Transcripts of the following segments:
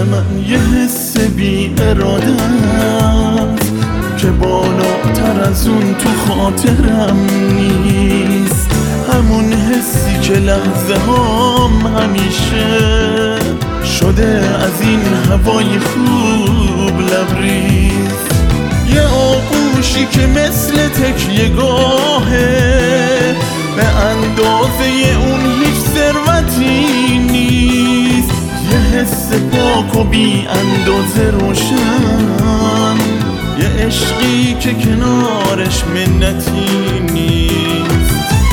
من یه حس بی اراده است که بالاتر از اون تو خاطرم نیست. همون حسی که لحظه هم همیشه شده از این هوای خوب لبریز. یه آغوشی که مثل تکیه گاهه، به اندازه اون هیچ ثروتی نیست. یه حس پاک و بی اندازه روشن، یه عشقی که کنارش منتی نیست.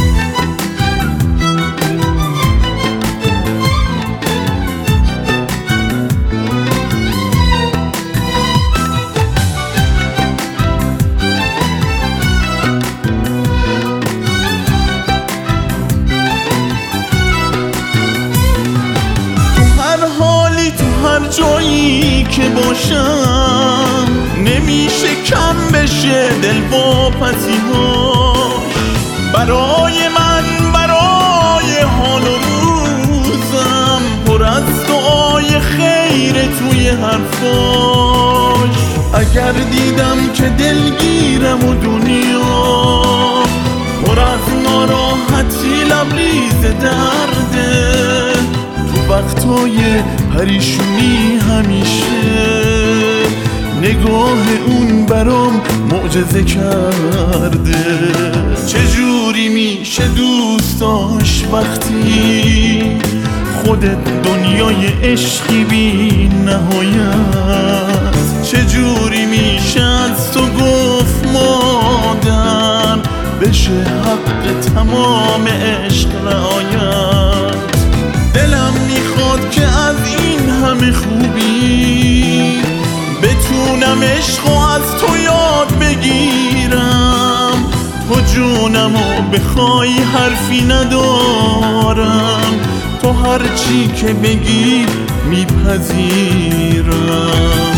هر جایی که باشم نمیشه کم بشه دل با پتیهاش. برای من، برای حال و روزم، پر از دعای خیر توی حرفاش. اگر دیدم که دلگیرم و دنیا پر از ناراحتی لبریز درده، وقتای پریشونی همیشه نگاه اون برام معجزه کرده. چجوری میشه دوست داشت وقتی خودت دنیای عشقی بی نهایت؟ چجوری میشه از تو گفت مادر بشه حق تمام عشق رعایت؟ دلم میخواد که از این همه خوبی بتونم عشقو از تو یاد بگیرم. تو جونمو بخوای حرفی ندارم، تو هرچی که بگی میپذیرم.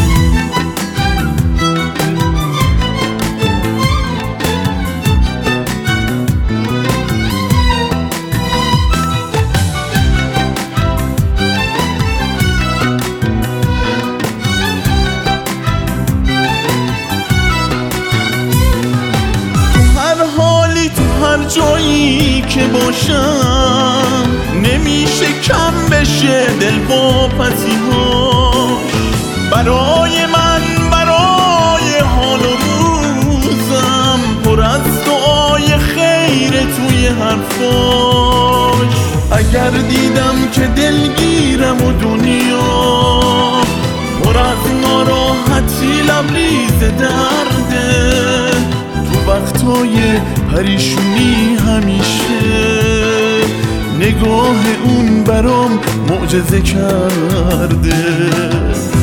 هر جایی که باشم نمیشه کم بشه دل با پتیهاش. برای من، برای حال و روزم، پر از دعای خیر توی حرفاش. اگر دیدم که دلگیرم و دنیا پر از ناراحتی لبریز درده، وقتای پریشونی همیشه نگاه اون برام معجزه کرده.